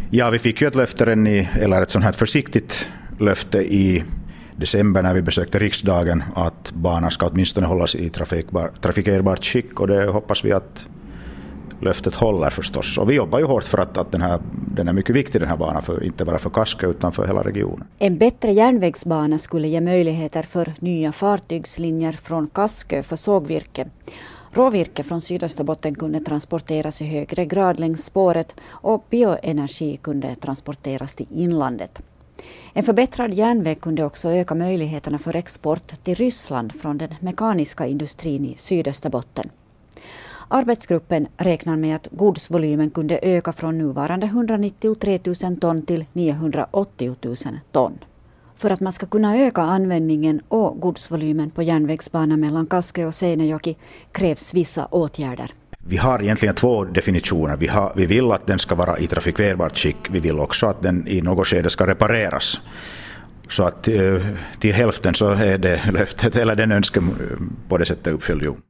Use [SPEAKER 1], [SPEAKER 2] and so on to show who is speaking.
[SPEAKER 1] Ja, vi fick ju ett löfte eller ett sånt här försiktigt löfte i december när vi besökte riksdagen att banan ska åtminstone hållas i trafikerbart skick, och det hoppas vi att löftet håller förstås. Och vi jobbar ju hårt för att den är mycket viktig, den här banan, inte bara för Kaskö utan för hela regionen.
[SPEAKER 2] En bättre järnvägsbana skulle ge möjligheter för nya fartygslinjer från Kaskö för sågvirke. Råvirke från Sydösterbotten kunde transporteras i högre grad längs spåret och bioenergi kunde transporteras till inlandet. En förbättrad järnväg kunde också öka möjligheterna för export till Ryssland från den mekaniska industrin i Sydösterbotten. Arbetsgruppen räknar med att godsvolymen kunde öka från nuvarande 193 000 ton till 980 000 ton. För att man ska kunna öka användningen och godsvolymen på järnvägsbanan mellan Kaskö och Seinäjoki krävs vissa åtgärder.
[SPEAKER 1] Vi har egentligen två definitioner. Vi vill att den ska vara i trafikerbart skick. Vi vill också att den i något skede ska repareras. Så att till hälften så är det löftet eller den önskan på det sättet uppfylld.